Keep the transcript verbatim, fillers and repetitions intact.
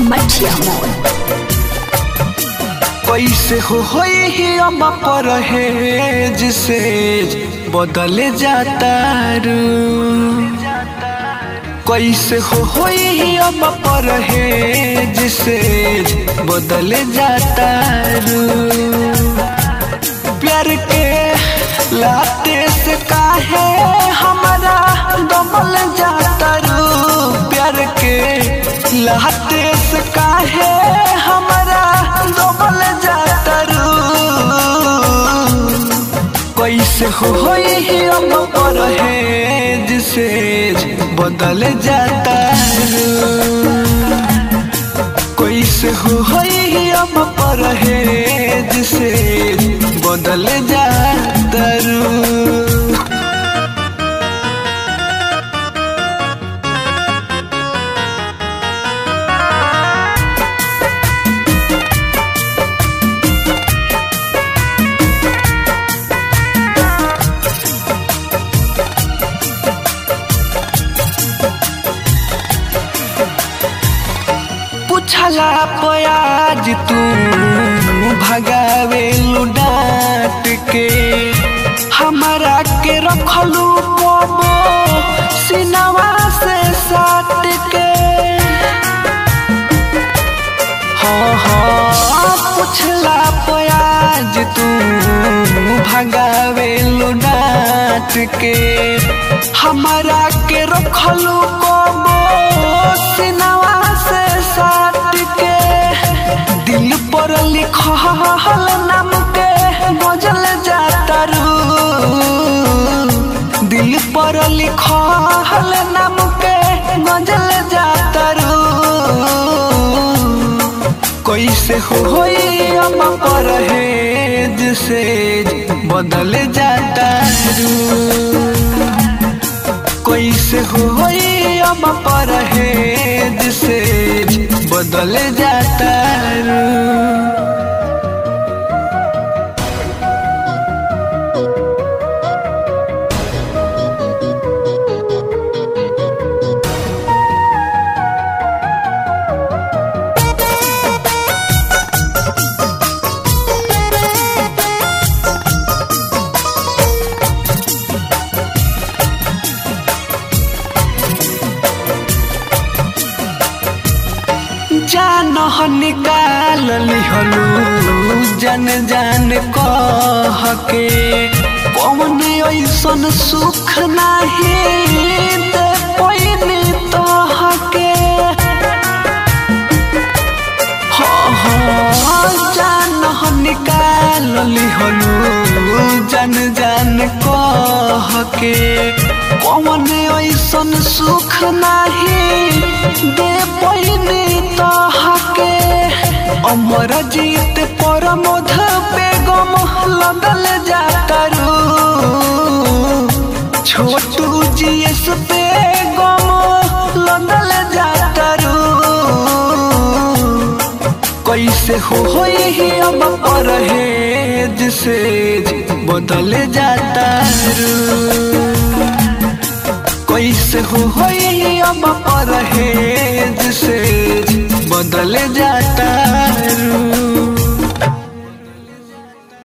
मठिया मोड़। कैसे हो होई हम परहेज से बदले जाता रू, कैसे हो होई हम परहेज से बदले जाता रू। प्यार के लाते से काहे हमारा दबल जाता रू, प्यार के लाते से काहे हमारा दबल जाता रू। कैसे हो होई हम परहेज से बदल जाता रू, कैसे हो होई हम परहेज से बदल जाता रू। पूछला पयाज तू भगावे डांट के, हमारा के रखलू पबो सिनवा से साट के। हाँ हाँ पूछला पयाज तू भगावे डांट के, हमारा के रखलू पबो सिनवा से साट के। दिल पर लिखल नाम के बजल जाता रू, दिल पर लिखल नाम के बजल जाता रू। कैसे हो होई हम परहेज से बदल जाता रू, कैसे हो होई हम परहेज से बदल जाता रू। जान निकाल लिहलू जन जान कह के, कौन ऐसन सुख नाही दे पैनी तोह के। हाँ हाँ जान निकाल लिहलू जन जान कह के, कौन ऐसन सुख नाही दे पैनी तोह के। अमर जीत परमोध बेगम लगल जाता रू, छोटू जीएस बेगम लगल जाता रू। कैसे हो होई हम परहेज से बदल जाता रू, कैसे हो होई हम परहेज से